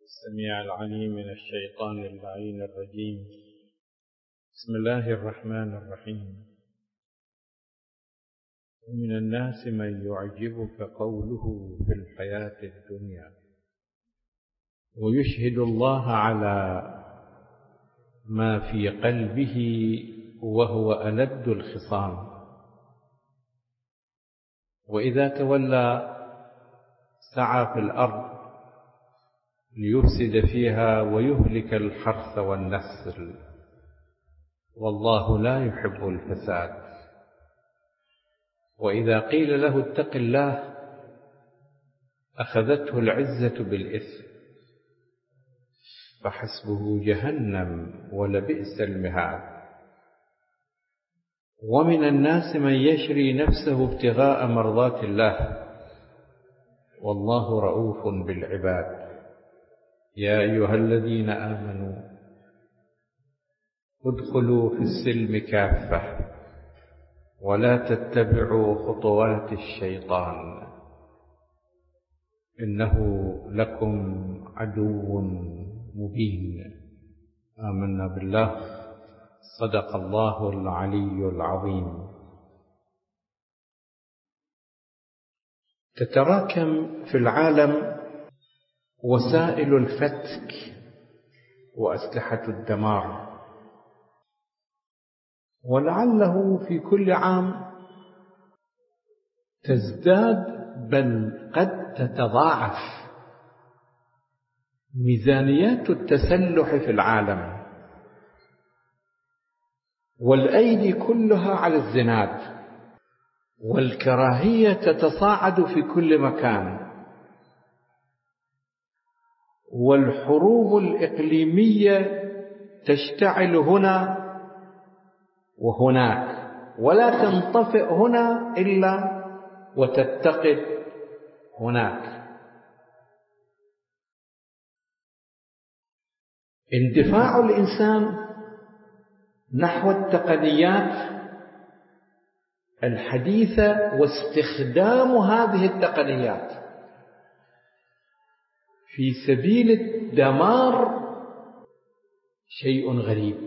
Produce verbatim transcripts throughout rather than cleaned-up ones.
السميع العليم من الشيطان اللعين الرجيم. بسم الله الرحمن الرحيم. ومن الناس من يعجبك قوله في الحياة الدنيا ويشهد الله على ما في قلبه وهو ألد الخصام، وإذا تولى سعى في الأرض ليفسد فيها ويهلك الحرث والنسل، والله لا يحب الفساد. وإذا قيل له اتق الله أخذته العزة بالإثم فحسبه جهنم ولبئس المهاد. ومن الناس من يشري نفسه ابتغاء مرضات الله والله رؤوف بالعباد. يا أيها الذين آمنوا ادخلوا في السلم كافة ولا تتبعوا خطوات الشيطان إنه لكم عدو مبين. آمنا بالله. صدق الله العلي العظيم. تتراكم في العالم وسائل الفتك وأسلحة الدمار، ولعله في كل عام تزداد بل قد تتضاعف ميزانيات التسلح في العالم، والأيدي كلها على الزناد، والكراهية تتصاعد في كل مكان، والحروب الإقليمية تشتعل هنا وهناك ولا تنطفئ هنا إلا وتتقد هناك. اندفاع الإنسان نحو التقنيات الحديثة واستخدام هذه التقنيات في سبيل الدمار شيء غريب.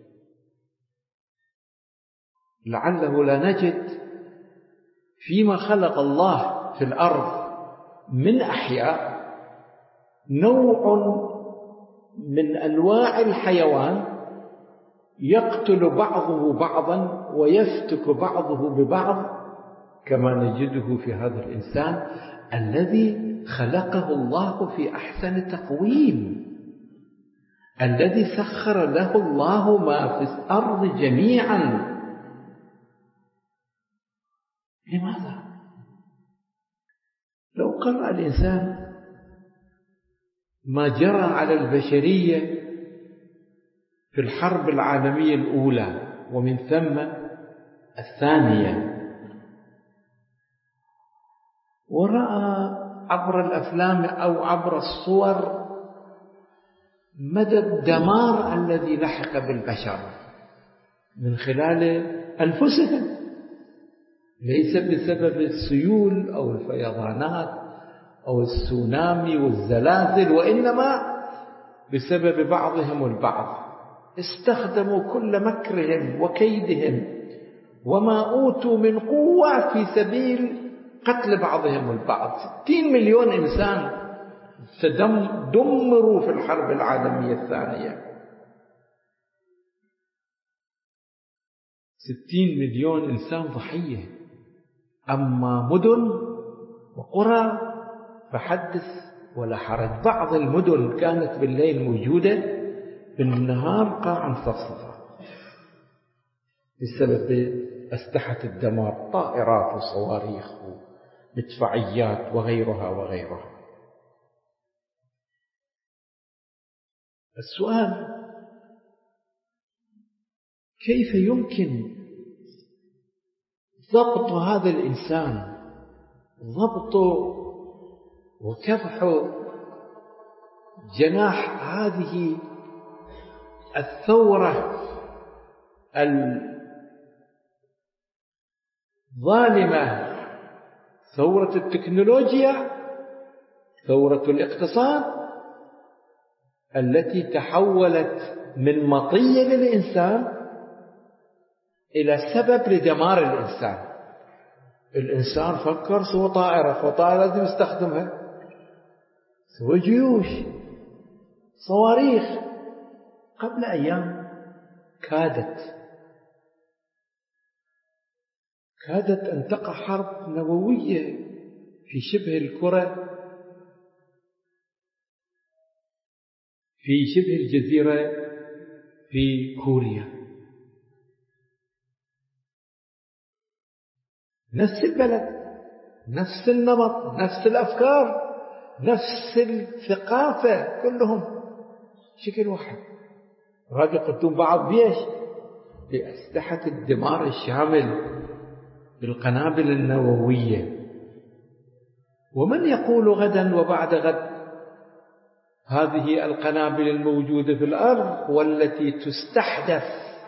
لعله لا نجد فيما خلق الله في الأرض من أحياء نوع من أنواع الحيوان يقتل بعضه بعضا ويفتك بعضه ببعض كما نجده في هذا الإنسان الذي خلقه الله في أحسن تقويم، الذي سخر له الله ما في الأرض جميعا. لماذا؟ لو قرأ الإنسان ما جرى على البشرية في الحرب العالمية الأولى ومن ثم الثانية، ورأى عبر الأفلام أو عبر الصور مدى الدمار الذي لحق بالبشر من خلال أنفسهم، ليس بسبب السيول أو الفيضانات أو السونامي والزلازل، وإنما بسبب بعضهم البعض. استخدموا كل مكرهم وكيدهم وما أوتوا من قوة في سبيل قتل بعضهم البعض. ستين مليون إنسان دمروا في الحرب العالمية الثانية. ستين مليون إنسان ضحية. أما مدن وقرى فحدث ولا حرج. بعض المدن كانت بالليل موجودة، بالنهار قاعا صفصفة بسبب أسلحة الدمار، طائرات وصواريخ ومدفعيات وغيرها وغيرها. السؤال: كيف يمكن ضبط هذا الإنسان، ضبطه وكبح جناح هذه الثورة الظالمة، ثورة التكنولوجيا، ثورة الاقتصاد، التي تحولت من مطية للإنسان إلى سبب لدمار الإنسان. الإنسان فكر سوى طائرة، فطائرة لازم يستخدمها، سوى جيوش، صواريخ. قبل أيام كادت كادت أن تقع حرب نووية في شبه الكرة، في شبه الجزيرة في كوريا. نفس البلد، نفس النمط، نفس الأفكار، نفس الثقافة، كلهم شكل واحد. راد يقتلون بعض بيش؟ بأسلحة الدمار الشامل، بالقنابل النووية. ومن يقول غدا وبعد غد هذه القنابل الموجودة في الأرض والتي تستحدث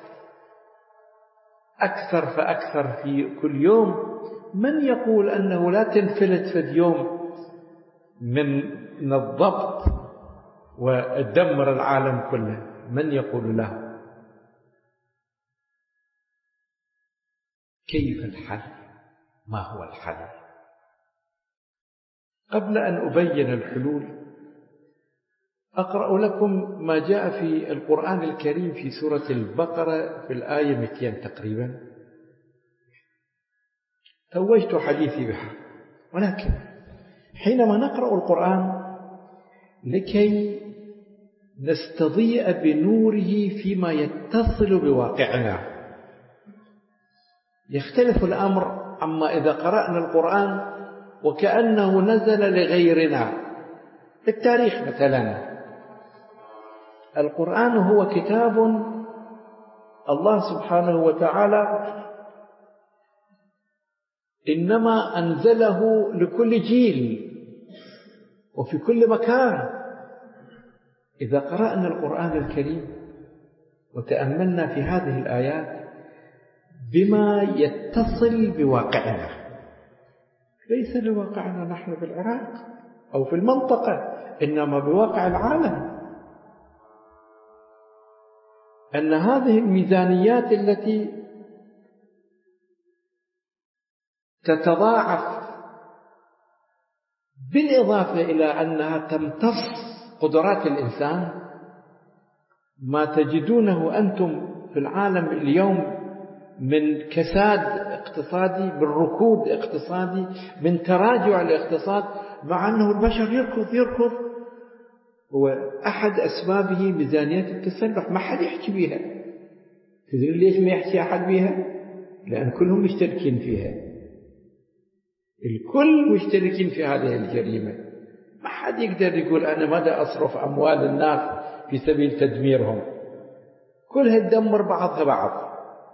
أكثر فأكثر في كل يوم، من يقول أنه لا تنفلت في اليوم من الضبط وتدمر العالم كله؟ من يقول له؟ كيف الحل؟ ما هو الحل؟ قبل أن أبين الحلول أقرأ لكم ما جاء في القرآن الكريم في سورة البقرة في الآية مئتين تقريبا. توجت حديثي بها، ولكن حينما نقرأ القرآن لكي نستضيء بنوره فيما يتصل بواقعنا، يختلف الأمر عما إذا قرأنا القرآن وكأنه نزل لغيرنا. التاريخ مثلا، القرآن هو كتاب الله سبحانه وتعالى إنما أنزله لكل جيل وفي كل مكان. إذا قرأنا القرآن الكريم وتأملنا في هذه الآيات بما يتصل بواقعنا، ليس لواقعنا نحن في العراق أو في المنطقة، إنما بواقع العالم، أن هذه الميزانيات التي تتضاعف بالإضافة إلى أنها تمتص قدرات الإنسان، ما تجدونه أنتم في العالم اليوم من كساد اقتصادي، من ركود اقتصادي، من تراجع الاقتصاد، مع أنه البشر يركض يركض هو أحد أسبابه ميزانية التسلح. ما حد يحكي بيها. تدري ليش ما يحكي أحد بيها؟ لأن كلهم مشتركين فيها، الكل مشتركين في هذه الجريمة. ما حد يقدر يقول أنا ماذا أصرف أموال الناس في سبيل تدميرهم، كلها تدمر بعضها بعض.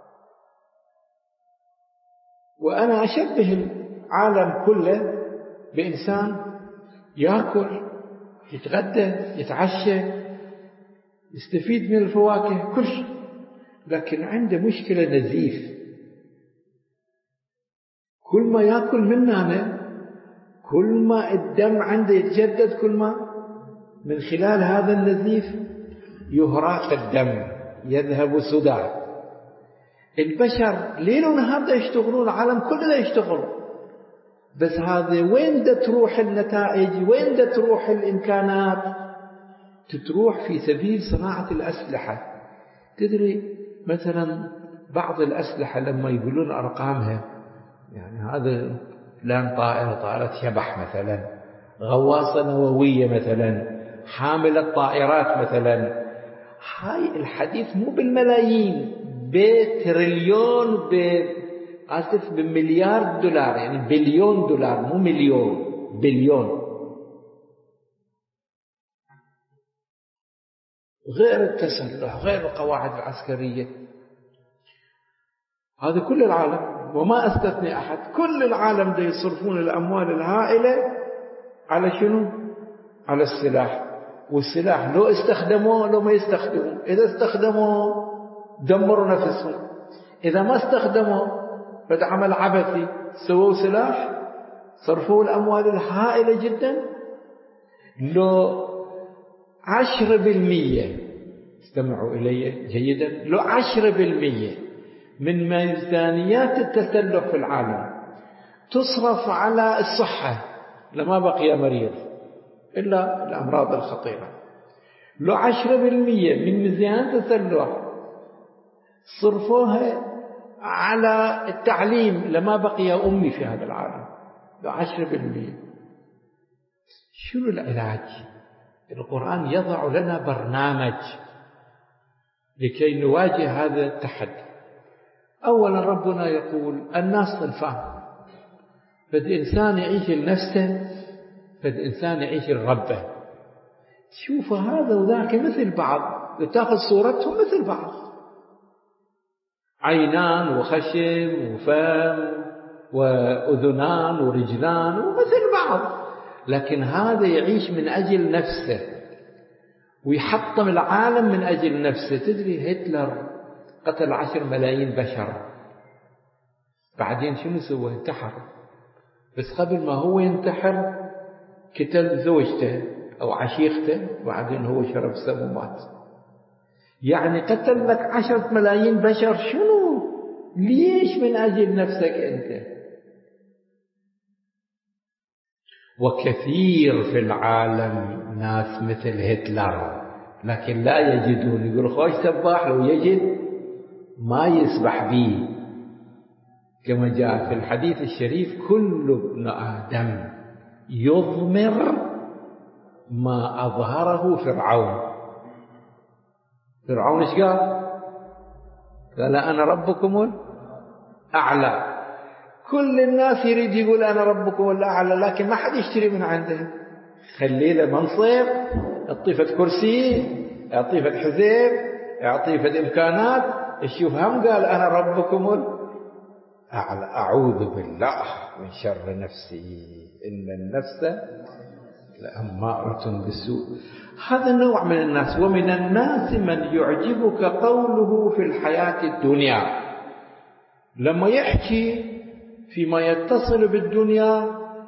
وأنا أشبه العالم كله بإنسان يأكل، يتغدى، يتعشى، يستفيد من الفواكه، كل شيء، لكن عنده مشكلة نزيف. كل ما يأكل مننا كل ما الدم عنده يتجدد، كل ما من خلال هذا النزيف يهراق الدم، يذهب سدى. البشر ليل ونهار يشتغلون، العالم كله يشتغل، بس هذا وين دا تروح النتائج؟ وين دا تروح الإمكانات؟ تتروح في سبيل صناعة الأسلحة. تدري مثلا بعض الأسلحة لما يقولون أرقامها، يعني هذا فلان طائرة طائرة شبح مثلا، غواصة نووية مثلا، حاملة طائرات مثلا، هاي الحديث مو بالملايين، بتريليون، ب آسف بمليار دولار، يعني بليون دولار، مو مليون، بليون. غير التسلح، غير القواعد العسكرية، هذا كل العالم وما استثني أحد. كل العالم ده يصرفون الأموال الهائلة على شنو؟ على السلاح. والسلاح لو استخدموه لو ما يستخدموه، إذا استخدموه دمروا نفسهم، إذا ما استخدموه فده عمل عبثي. سووا سلاح، صرفوا الأموال الهائلة جدا، لو عشرة بالمية، استمعوا إلي جيدا، لو عشرة بالمية من ميزانيات التسلح في العالم تصرف على الصحة لما بقي مريض إلا الأمراض الخطيرة، لو عشرة بالمية من ميزانيات التسلح صرفوها على التعليم لما بقي أمي في هذا العالم، لو عشرة بالمية، شنو العلاج؟ القرآن يضع لنا برنامج لكي نواجه هذا التحدي. أولا ربنا يقول الناس صنفان، فد إنسان يعيش لنفسه، فد إنسان يعيش لربه. تشوف هذا وذاك مثل بعض، تأخذ صورتهم مثل بعض، عينان وخشم وفم وأذنان ورجلان ومثل بعض، لكن هذا يعيش من أجل نفسه ويحطم العالم من أجل نفسه. تدري هتلر قتل عشر ملايين بشر، بعدين شنو سوى؟ انتحر. بس قبل ما هو ينتحر قتل زوجته أو عشيقته، وبعدين هو شرب السم ومات. يعني قتل لك عشرة ملايين بشر، شنو؟ ليش؟ من أجل نفسك أنت. وكثير في العالم ناس مثل هتلر لكن لا يجدون، يقول خوش سباح، لو يجد ما يسبح به، كما جاء في الحديث الشريف كل ابن آدم يضمر ما أظهره فرعون. فرعون ايش قال؟ قال أنا ربكم الأعلى. كل الناس يريد يقول أنا ربكم الأعلى، لكن ما حد يشتري من عنده. خليه له منصب، اعطيه فد كرسي، اعطيه فد حزب، اعطيه فد إمكانات، الشوف هم قال أنا ربكم الأعلى. أعوذ بالله من شر نفسي إن النفس لأمارة بالسوء. هذا النوع من الناس. ومن الناس من يعجبك قوله في الحياة الدنيا، لما يحكي فيما يتصل بالدنيا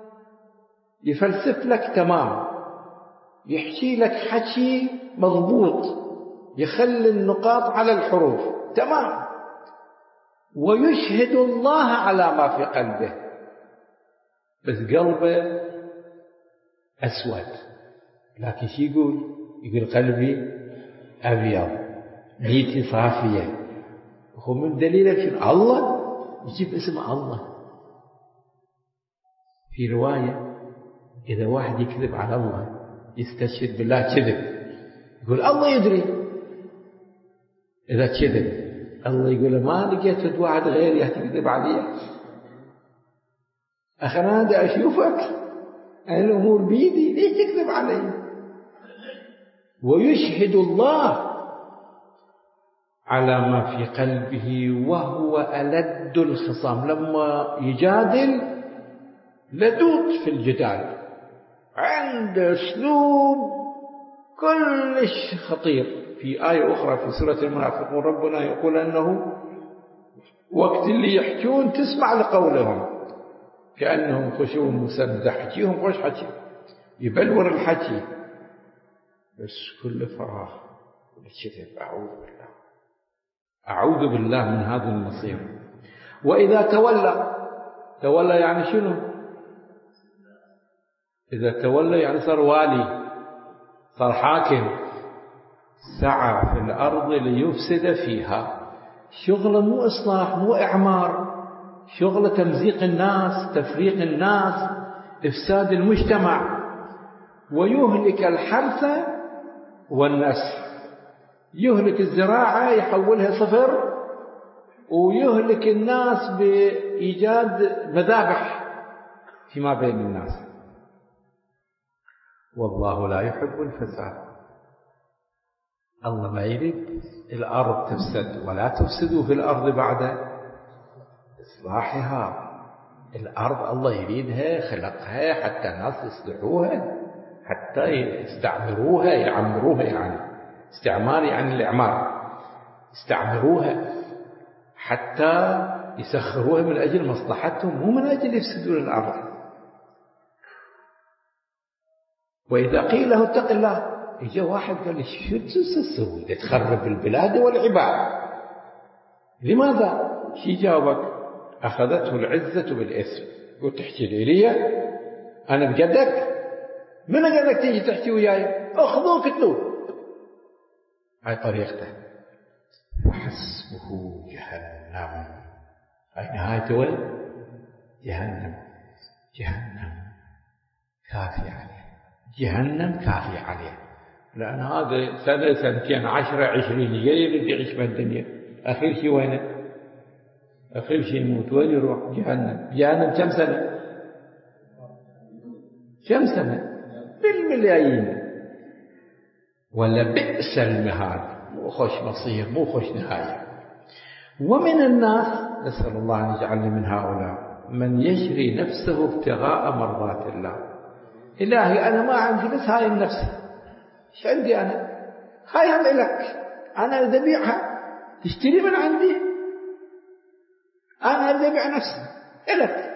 يفلسف لك تمام، يحكي لك حكي مضبوط، يخلي النقاط على الحروف تمام، ويشهد الله على ما في قلبه، بس قلبه أسود. لكن شي يقول؟ يقول قلبي أبيض، نيتي صافية. هو من دليلك شنو؟ الله يجيب اسم الله. في رواية إذا واحد يكذب على الله يستشهد بالله كذب، يقول الله يدري. إذا كذب الله يقول ما لقيت واحد غيري تكذب عليه، أخي أنا دا أشوفك الأمور بيدي، ليش تكذب علي؟ ويشهد الله على ما في قلبه وهو ألد الخصام. لما يجادل لدود في الجدال، عند أسلوب كلش خطير. في آية أخرى في سورة المنافقون ربنا يقول أنه وقت اللي يحكون تسمع لقولهم كأنهم خشوم مسندة، حكيهم خوش حكي، يبلور الحكي، بس كل فراغ كذب. أعوذ بالله، أعوذ بالله من هذا المصير. وإذا تولى، تولى يعني شنو؟ إذا تولى يعني صار والي، صار حاكم، سعى في الأرض ليفسد فيها. شغله مو إصلاح، مو إعمار، شغله تمزيق الناس، تفريق الناس، إفساد المجتمع. ويهلك الحرث والنسل، يهلك الزراعة يحولها صفر، ويهلك الناس بإيجاد مذابح فيما بين الناس. والله لا يحب الفساد. الله ما يريد الأرض تفسد، ولا تفسدوا في الأرض بعد إصلاحها. الأرض الله يريدها، خلقها حتى الناس يصلحوها، حتى يستعمروها، يعمروها. يعني استعمار يعني الإعمار، يستعمروها حتى يسخروها من أجل مصلحتهم، مو من أجل يفسدون الأرض. وإذا قيل له اتق الله، إجا واحد قال لي شو تسوي تخرب البلاد والعباد؟ لماذا؟ شي جاوبك؟ أخذته العزة بالإثم. قلت تحكي لي لي أنا بجدك؟ من قالك تيجي تحكي وياي؟ أخذوك التوب. هاي طريقته. وحسبه جهنم. هاي نهايته وين؟ جهنم. جهنم كافي عليه. جهنم كافي عليه. لأن هذا سنة سنتين عشرة عشرين يريد يعيش بالدنيا، أخير شيء وينه؟ أخير شيء يموت. وين يروح؟ جهنم. جهنم كم سنة؟ كم سنة؟ بالملايين. ولا بئس المهاد. مو خوش مصير، مو خوش نهاية. ومن الناس، نسأل الله أن يجعلني من هؤلاء، من يشري نفسه ابتغاء مرضات الله. إلهي أنا ما عندي بس هاي النفس، إيش عندي أنا؟ هاي هم إلك، أنا أريد أبيعها، تشتري من عندي، أنا أريد أبيع نفسي إلك.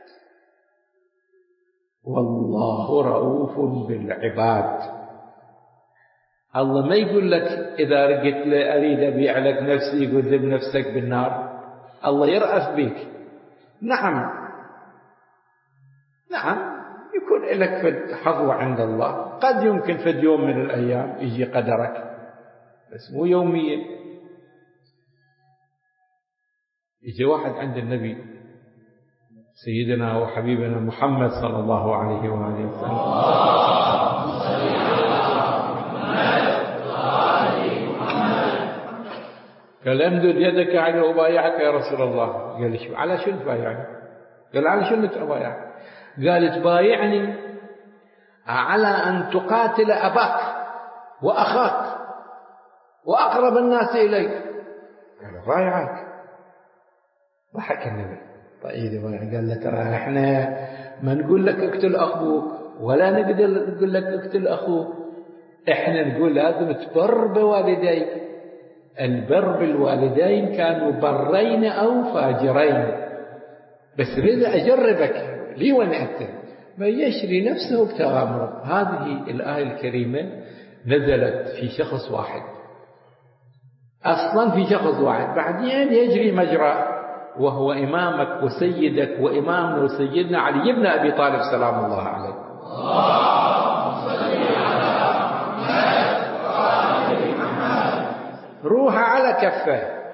والله رؤوف بالعباد. الله ما يقول لك إذا رقت لي أريد أبيع لك نفسي يقول ذب نفسك بالنار. الله يرأف بك. نعم نعم يكون لك فد حظوة عند الله، قد يمكن فد يوم من الأيام يجي قدرك، بس مو يوميا. يجي واحد عند النبي سيدنا وحبيبنا محمد صلى الله عليه وآله وسلم، قال امدد يدك على أبايعك يا رسول الله. قال شو على شو تبايعني؟ قال على شو تبايعك؟ قال تبايعني على أن تقاتل أباك وأخاك وأقرب الناس إليك. قال بايعك. ضحك النبي. طيب قال له ترى احنا ما نقول لك اقتل أخوك ولا نقدر نقول لك اقتل أخوك، احنا نقول لازم تبر بوالديك. البر بالوالدين كانوا برين أو فاجرين، بس ريد أجربك لي وين أنت. ما يشري نفسه ابتغاء مرض. هذه الآية الكريمة نزلت في شخص واحد، أصلا في شخص واحد، بعدين يجري مجرى، وهو إمامك وسيدك وإمامنا وسيدنا علي بن أبي طالب سلام الله عليه. روح على كفه،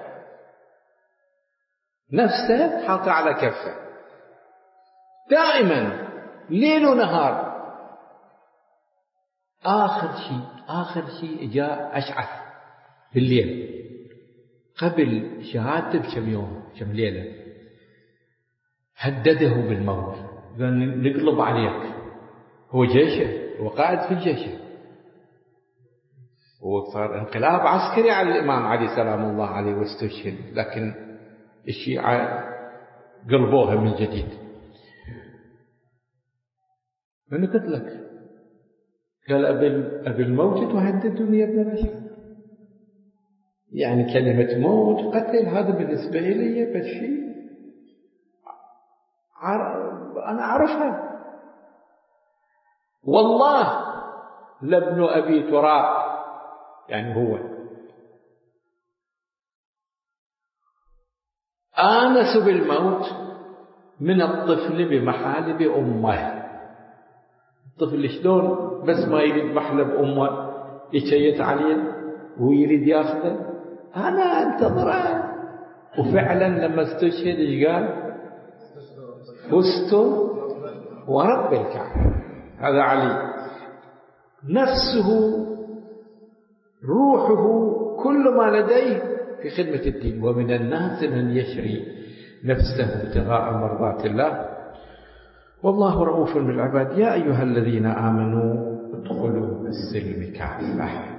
نفسه حاطة على كفه دائما ليل ونهار. آخر شيء آخر شيء جاء أشعث بالليل قبل شهادته بكم يوم كم ليلة، هدده بالموت، قال نقلب عليك. هو جيشه، هو قائد في جيشه، وصار انقلاب عسكري على الإمام علي سلام الله عليه واستشهد، لكن الشيعة قلبوها من جديد. من قلت لك قال أبي الموت تهددني يا ابن رشد. يعني كلمة موت قتل هذا بالنسبة لي بس شيء أنا أعرفها. والله لابن أبي تراب، يعني هو آنس بالموت من الطفل بمحالب أمه. الطفل شلون بس ما يريد محلب أمه يشيت عليه ويريد ياخذه، أنا أنتظره. وفعلا لما استشهد ايش قال؟ فزت ورب الكعبة. هذا علي، نفسه روحه كل ما لديه في خدمة الدين. ومن الناس من يشري نفسه ابتغاء مرضات الله والله رؤوف بالعباد. يا أيها الذين آمنوا ادخلوا السلم كافة.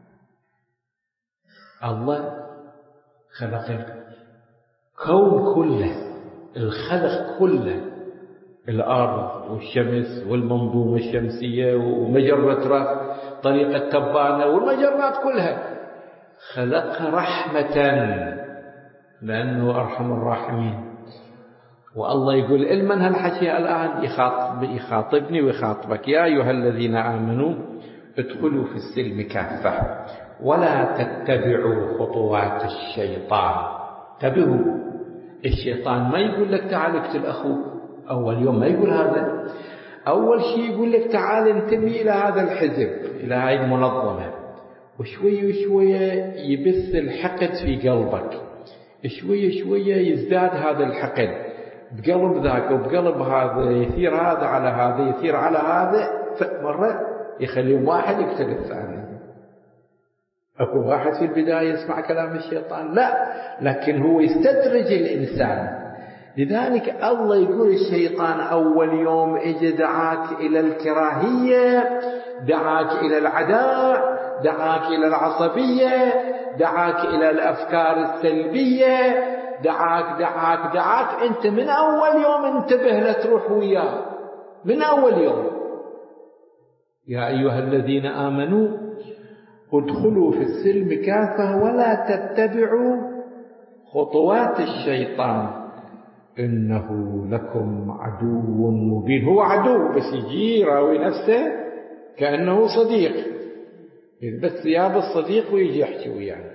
الله خلق الكون كله، الخلق كله، الأرض والشمس والمنظومة الشمسية ومجرة طريقة تبانة والمجرات كلها، خلق رحمة لأنه أرحم الراحمين. والله يقول المن هالحكي الآن يخاطب يخاطبني ويخاطبك. يا أيها الذين آمنوا ادخلوا في السلم كافة ولا تتبعوا خطوات الشيطان. انتبهوا، الشيطان ما يقول لك تعال اقتل أخوك أول يوم، ما يقول هذا. أول شيء يقول لك تعال انتمي إلى هذا الحزب، إلى هذه المنظمة، وشوية شوية يبث الحقد في قلبك، شوية شوية يزداد هذا الحقد بقلب ذاك وبقلب هذا، يثير هذا على هذا يثير على هذا، مرة يخليهم واحد يقتل الثاني. أكو واحد في البداية يسمع كلام الشيطان؟ لا، لكن هو يستدرج الإنسان. لذلك الله يقول الشيطان أول يوم إجا دعاك إلى الكراهية، دعاك إلى العداء، دعاك إلى العصبية، دعاك إلى الأفكار السلبية، دعاك دعاك دعاك أنت من أول يوم انتبه لا تروح وياه، من أول يوم. يا أيها الذين آمنوا ادخلوا في السلم كافة ولا تتبعوا خطوات الشيطان إنه لكم عدو مبين. هو عدو بس يجي يراوي نفسه كأنه صديق، يلبس ثياب الصديق ويجي يحكي وياه.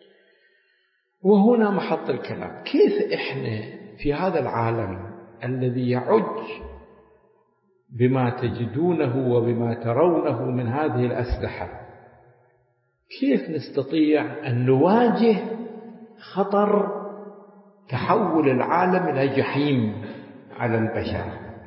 وهنا محط الكلام، كيف إحنا في هذا العالم الذي يعج بما تجدونه وبما ترونه من هذه الأسلحة، كيف نستطيع أن نواجه خطر تحول العالم إلى جحيم على البشر؟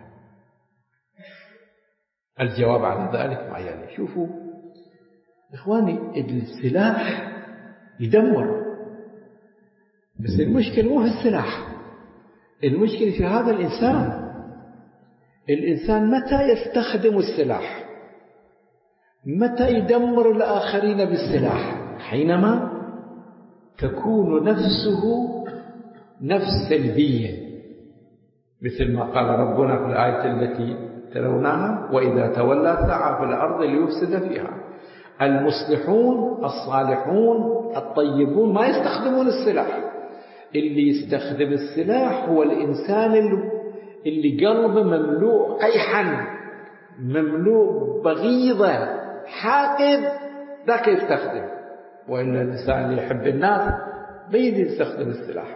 الجواب على ذلك ما يلي. شوفوا إخواني، السلاح يدمر، بس المشكلة مو في السلاح، المشكلة في هذا الإنسان. الإنسان متى يستخدم السلاح؟ متى يدمر الآخرين بالسلاح؟ حينما تكون نفسه نفس سلبية، مثل ما قال ربنا في الآية التي تلوناها: وإذا تولى سعى في الأرض ليفسد فيها. المصلحون الصالحون الطيبون ما يستخدمون السلاح. اللي يستخدم السلاح هو الإنسان اللي قلبه مملوء قيحا، مملوء بغيضة، حاقد، ذاك يستخدم. وإن الإنسان اللي يحب الناس ما يريد يستخدم السلاح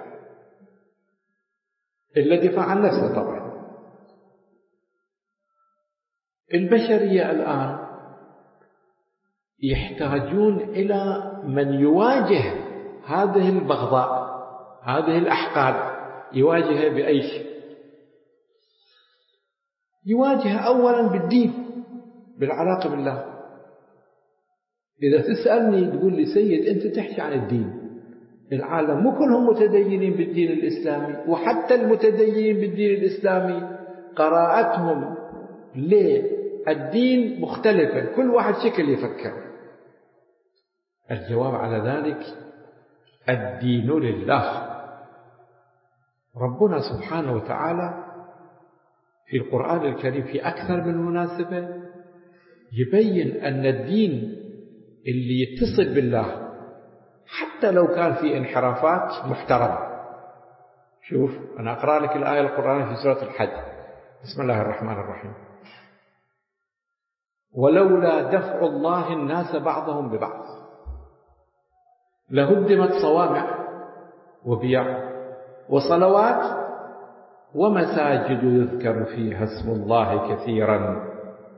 إلا دفاع عن نفسه. طبعا البشرية الآن يحتاجون إلى من يواجه هذه البغضاء، هذه الأحقاد. يواجهها بأي شيء؟ يواجهها أولا بالدين، بالعلاقة بالله. إذا تسألني تقول لي سيد أنت تحكي عن الدين، العالم مو كلهم متدينين بالدين الإسلامي، وحتى المتدينين بالدين الإسلامي قراءتهم للدين مختلفة، كل واحد شكل يفكر. الجواب على ذلك: الدين لله. ربنا سبحانه وتعالى في القرآن الكريم في أكثر من مناسبة يبين أن الدين اللي يتصل بالله حتى لو كان في انحرافات محترم. شوف أنا أقرأ لك الآية القرآنية في سورة الحج. بسم الله الرحمن الرحيم: ولولا دفع الله الناس بعضهم ببعض لهدمت صوامع وبيع وصلوات ومساجد يذكر فيها اسم الله كثيرا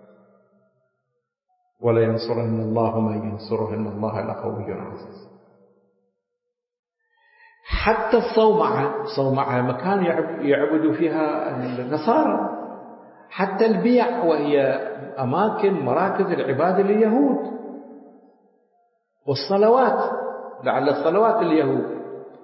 ولينصرن الله من ينصره إن الله لقوي عزيز. حتى الصومعة، صومعة مكان يعبدوا فيها النصارى، حتى البيع وهي أماكن مراكز العبادة لليهود، والصلوات لعل الصلوات اليهود،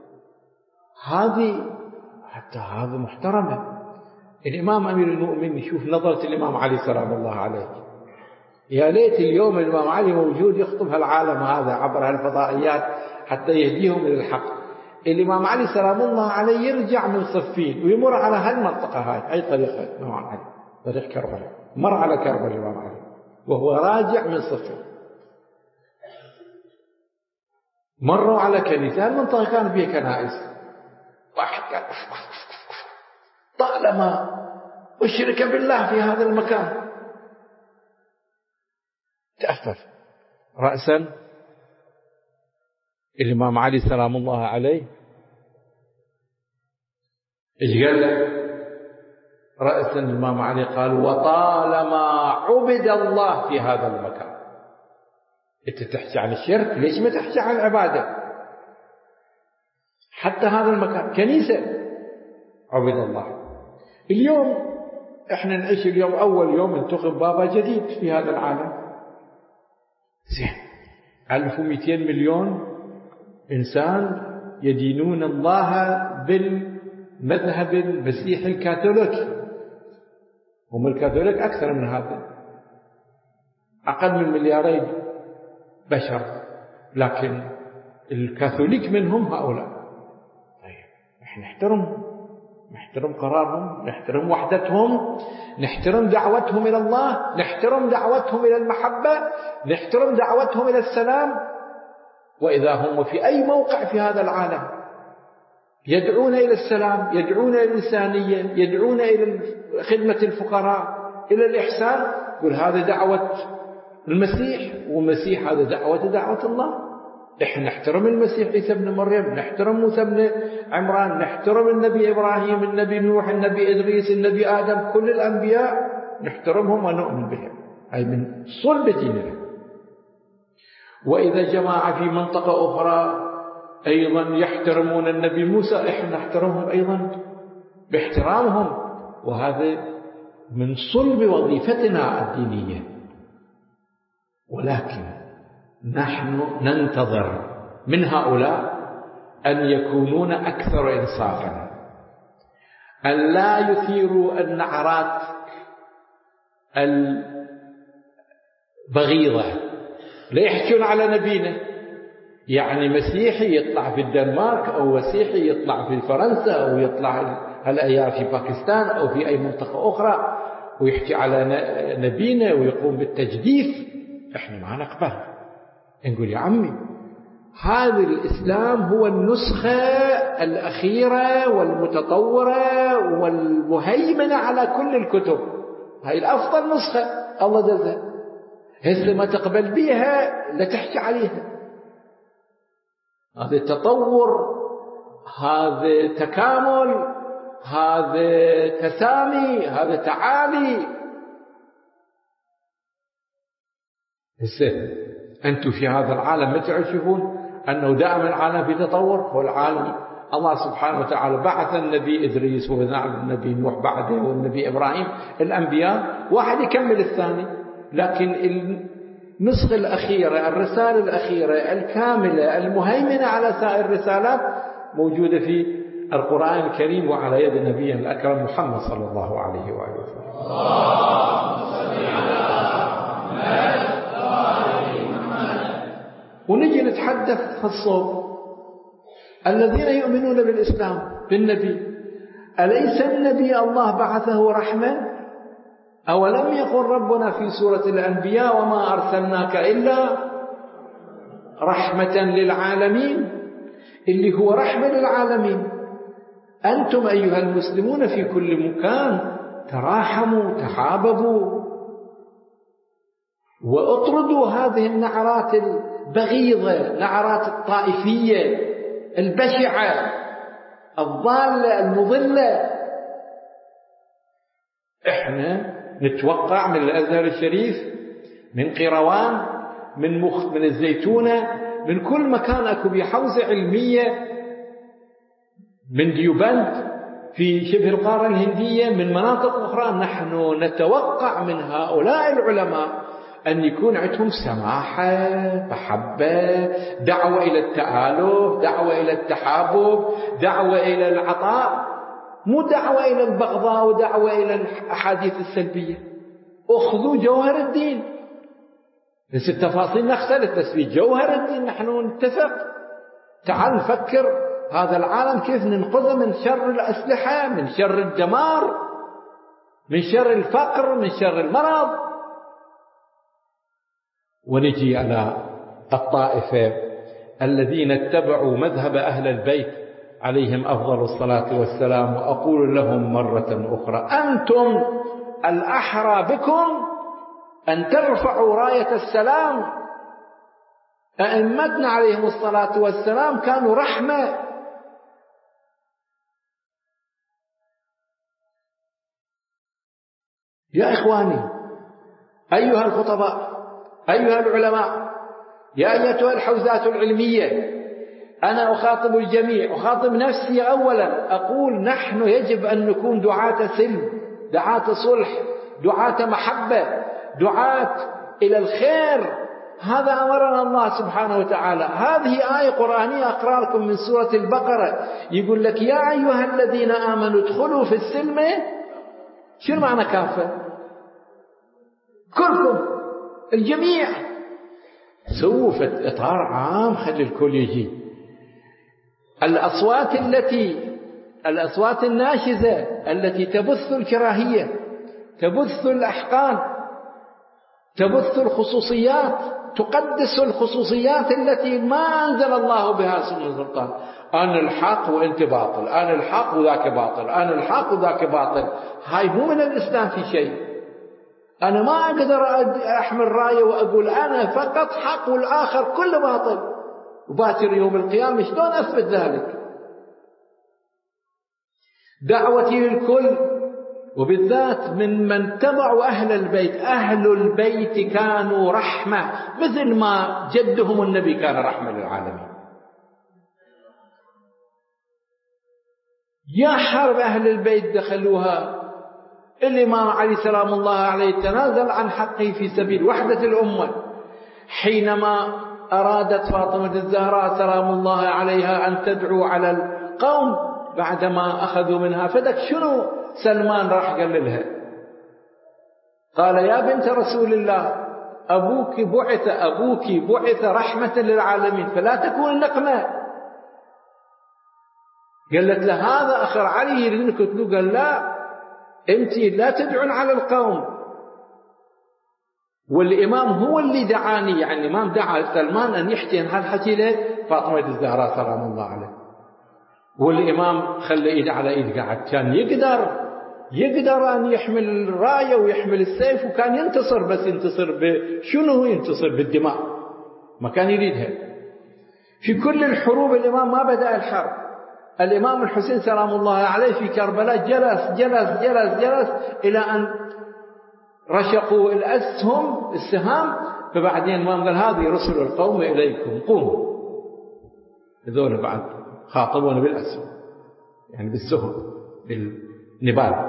هذه حتى هذه محترمة. الإمام أمير المؤمنين، يشوف نظرة الإمام علي سلام الله عليه، يا ليت اليوم الإمام علي موجود يخطب هالعالم هذا عبر هالفضائيات حتى يهديهم إلى الحق. الإمام علي سلام الله عليه يرجع من صفين ويمر على هالمنطقة هاي. أي طريقة الإمام علي؟ طريق كربلاء، مر على كربلاء الإمام علي وهو راجع من صفين. مروا على كنيسة، المنطقة كان فيها كنائس، واحد قال طالما أشرك بالله في هذا المكان، تأثر رأسا. الإمام علي سلام الله عليه إيش قال له رأسا؟ الإمام علي قال: وطالما عبد الله في هذا المكان. أنت تحكي عن الشرك، ليش ما تحكي عن العبادة؟ حتى هذا المكان كنيسة عبد الله. اليوم احنا نعيش اليوم أول يوم انتخب بابا جديد في هذا العالم. زين، ألف ومئتين مليون إنسان يدينون الله بالمذهب المسيحي الكاثوليكي. هم الكاثوليك أكثر من هذا، أقل من مليارين بشر، لكن الكاثوليك منهم هؤلاء. طيب احنا نحترمهم، نحترم قرارهم، نحترم وحدتهم، نحترم دعوتهم إلى الله، نحترم دعوتهم إلى المحبة، نحترم دعوتهم إلى السلام. وإذا هم في أي موقع في هذا العالم يدعون إلى السلام، يدعون إلى الإنسانية، يدعون إلى خدمة الفقراء، إلى الإحسان، يقول هذا دعوة المسيح، والمسيح هذا دعوة دعوة الله. إحنا نحترم المسيح عيسى ابن مريم، نحترم موسى ابن عمران، نحترم النبي إبراهيم، النبي نوح، النبي إدريس، النبي آدم، كل الأنبياء نحترمهم ونؤمن بهم، أي من صلب ديننا. وإذا جماعة في منطقة أخرى أيضا يحترمون النبي موسى، إحنا نحترمهم أيضا باحترامهم، وهذا من صلب وظيفتنا الدينية. ولكن نحن ننتظر من هؤلاء أن يكونون أكثر إنصافا، أن لا يثيروا النعرات البغيضة، لا يحكون على نبينا. يعني مسيحي يطلع في الدنمارك، أو مسيحي يطلع في فرنسا، أو يطلع هالأيام في باكستان أو في أي منطقة أخرى ويحكي على نبينا ويقوم بالتجديف، إحنا ما نقبل. نقول يا عمي هذا الإسلام هو النسخة الأخيرة والمتطورة والمهيمنة على كل الكتب، هاي الأفضل نسخة الله دزها. هسه ما تقبل بيها لا تحكي عليها. هذا تطور، هذا تكامل، هذا تسامي، هذا تعالي. هسه أنتم في هذا العالم ما تعرفون أنه دائما العالم في تطور؟ هو العالم الله سبحانه وتعالى بعث النبي إدريس والنبي نوح بعده والنبي إبراهيم، الأنبياء واحد يكمل الثاني، لكن النسخة الأخيرة، الرسالة الأخيرة الكاملة المهيمنة على سائر الرسالات موجودة في القرآن الكريم وعلى يد نبينا الأكرم محمد صلى الله عليه وآله وسلم. ونجي نتحدث في الصوت الذين يؤمنون بالإسلام بالنبي. أليس النبي الله بعثه رحمة؟ أولم يقل ربنا في سورة الأنبياء وما أرسلناك إلا رحمة للعالمين، اللي هو رحمة للعالمين. أنتم أيها المسلمون في كل مكان تراحموا، تحاببوا، واطردوا هذه النعرات البغيضة، نعرات الطائفية البشعة الضالة المضلة. احنا نتوقع من الأزهر الشريف، من قيروان، من مخ من الزيتونة، من كل مكان اكو بحوزة علمية، من ديوبند في شبه القارة الهندية، من مناطق أخرى، نحن نتوقع من هؤلاء العلماء أن يكون عندهم سماحة، محبة، دعوة إلى التآلف، دعوة إلى التحابب، دعوة إلى العطاء، مو دعوة إلى البغضاء ودعوة إلى الأحاديث السلبية. أخذوا جوهر الدين. بس التفاصيل نختلف، بس في جوهر الدين نحن نتفق. تعال نفكر هذا العالم كيف ننقذه من شر الأسلحة، من شر الدمار، من شر الفقر، من شر المرض. ونجي على الطائفة الذين اتبعوا مذهب أهل البيت عليهم أفضل الصلاة والسلام، وأقول لهم مرة أخرى: أنتم الأحرى بكم أن ترفعوا راية السلام. أئمتنا عليهم الصلاة والسلام كانوا رحمة. يا إخواني أيها الخطباء، أيها العلماء، يا أيتها الحوزات العلمية، أنا أخاطب الجميع، أخاطب نفسي أولا، أقول نحن يجب أن نكون دعاة سلم، دعاة صلح، دعاة محبة، دعاة إلى الخير. هذا أمرنا الله سبحانه وتعالى. هذه آية قرآنية أقرأ لكم من سورة البقرة، يقول لك يا أيها الذين آمنوا ادخلوا في السلم. شو معنى كافة؟ كلكم، الجميع. سووا في إطار عام، خلي الكل يجي. الأصوات التي الأصوات الناشزة التي تبث الكراهية، تبث الأحقاد، تبث الخصوصيات، تقدس الخصوصيات التي ما أنزل الله بها سلطان. أنا الحق وأنت باطل، أنا الحق وذاك باطل، أنا الحق وذاك باطل. هاي مو من الإسلام في شيء. أنا ما أقدر أحمل راية وأقول أنا فقط حق والآخر كله باطل، وباكر يوم القيامة شلون أثبت ذلك؟ دعوتي للكل، وبالذات من من تبعوا أهل البيت. أهل البيت كانوا رحمة، مثل ما جدهم النبي كان رحمة للعالمين. يا حرب أهل البيت دخلوها. الإمام علي سلام الله عليه تنازل عن حقه في سبيل وحدة الأمة حينما أرادت فاطمة الزهراء سلام الله عليها أن تدعو على القوم بعدما أخذوا منها فدك. شنو سلمان راح قال لها؟ قال يا بنت رسول الله أبوك بعث أبوك بعث رحمة للعالمين فلا تكون نقمة. قالت له هذا أخر علي يريدك تقول. قال لا، أنت لا تدعون على القوم. والإمام هو اللي دعاني، يعني الإمام دعا سلمان أن يحكي عن هالحكي له فاطمة الزهراء سلام الله عليه. والإمام خلى إيد على إيد قاعد. كان يقدر يقدر أن يحمل الراية ويحمل السيف وكان ينتصر، بس ينتصر بشنو؟ ينتصر بالدماء، ما كان يريدها. في كل الحروب الإمام ما بدأ الحرب. الإمام الحسين سلام الله عليه في كربلاء جلس جلس جلس جلس إلى أن رشقوا الأسهم السهام. فبعدين الإمام قال هذه رسل القوم إليكم قوموا. هذول بعد خاطبون بالأسهم، يعني بالسهم بالنبال.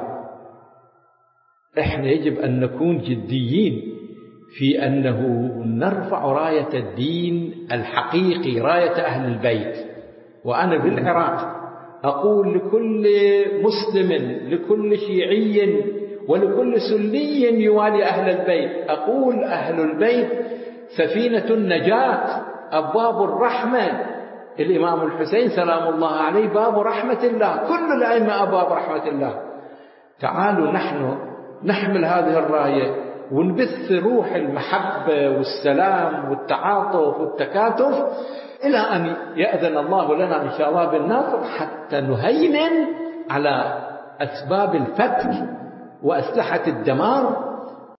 إحنا يجب أن نكون جديين في أنه نرفع راية الدين الحقيقي، راية أهل البيت. وأنا بالعراق أقول لكل مسلم، لكل شيعي ولكل سني يوالي أهل البيت، أقول أهل البيت سفينة النجاة، أبواب الرحمة. الإمام الحسين سلام الله عليه باب رحمة الله، كل الأئمة أبواب رحمة الله. تعالوا نحن نحمل هذه الراية ونبث روح المحبة والسلام والتعاطف والتكاتف إلى أن يأذن الله لنا إن شاء الله بالنصر، حتى نهيمن على أسباب الفتك وأسلحة الدمار